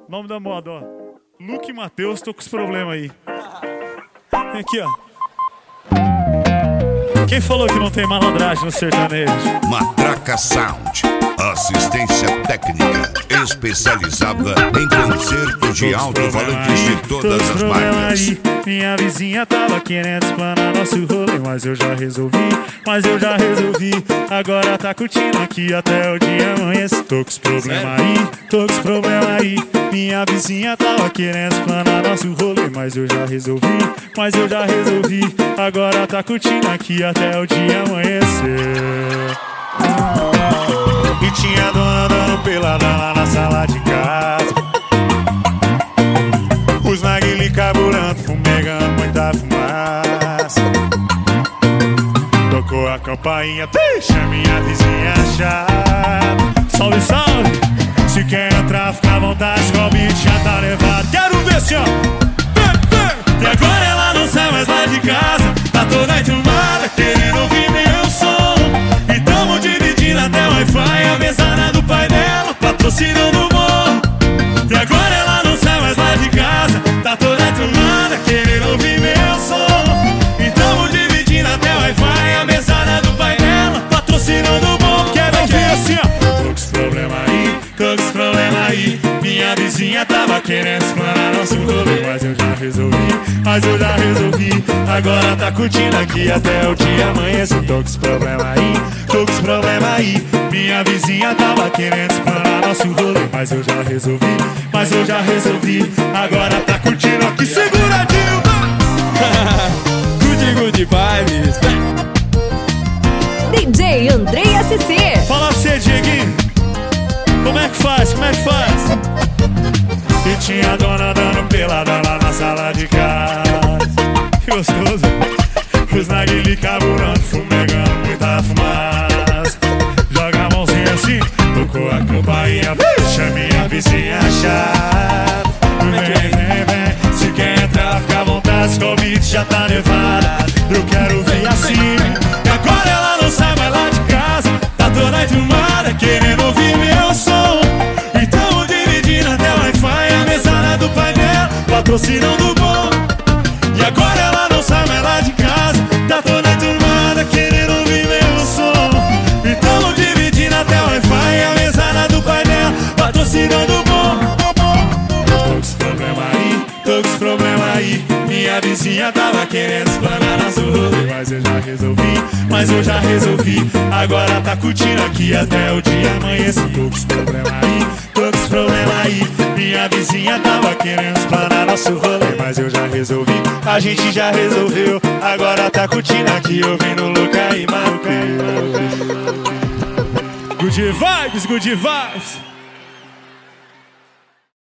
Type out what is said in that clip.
Nome da moda, ó. Luke e Matheus, tô com esse problema aí. Vem aqui, ó. Quem falou que não tem malandragem no sertanejo? Matraca Sound, assistência técnica especializada em concertos de alto-falantes de todas as marcas. Aí. Minha vizinha tava querendo explanar nosso rolê, mas eu já resolvi. Agora tá curtindo aqui até o dia amanhecer. Tô com os problemas aí, Minha vizinha tava querendo explanar nosso rolê, mas eu já resolvi. Agora tá curtindo aqui até o dia amanhecer. E tinha a dona dando pelada lá na sala de casa. Os narguilé carburando, fumegando muita fumaça. Tocou a campainha, deixa minha vizinha chata. Salve, salve! Se quer entrar, fica à vontade, que o beat já tá levado. Quero ver assim, ó! E agora ela não sai mais lá de casa, tá toda enturmada, querendo ouvir meu som. E tamo dividindo até o Wi-Fi, a mesada do pai dela, patrocinando o morro. E agora ela não sai mais lá de casa, tá toda enturmada, querendo ouvir meu som. E tamo dividindo até o Wi-Fi, a mesada do pai dela, patrocinando o morro. Quero ouvir assim, ó! Tô com esse problema aí, minha vizinha tava querendo explanar nosso rolê, mas eu já resolvi. Agora tá curtindo aqui até o dia amanhecer. Tô com esse problema aí, minha vizinha tava querendo explanar nosso rolê, mas eu já resolvi. Agora tá curtindo aqui, seguradinho. Good vibes. DJ Andrei SC. Fala pra você, Dieguinho. Como é que faz? E tinha a dona dando pelada lá na sala de casa. Que gostoso. Os narguilé carburando, fumegando muita fumaça. Joga a mãozinha assim, tocou a campainha, deixa minha vizinha chata. Vem, se quer entrar, fica à vontade, que o beat já tá levado. Eu quero ver assim. E agora ela não sai mais lá de casa, tá toda enturmada, querendo ouvir meu som. Então dividindo até o Wi-Fi, a mesada do pai dela, patrocinando o bom. E agora ela não sai mais lá de casa, tá toda enturmada, querendo ouvir meu som. Então dividindo até o Wi-Fi, a mesada do pai dela, patrocinando o bom. Tô com esse problema aí, minha vizinha tava querendo explanar nosso rolê, mas eu já resolvi. Agora tá curtindo aqui até o dia amanhecer. Tô com esse problema aí, minha vizinha tava querendo explanar nosso rolê, mas eu já resolvi. A gente já resolveu, agora tá curtindo aqui, ouvindo Luca e Matheus. Good vibes.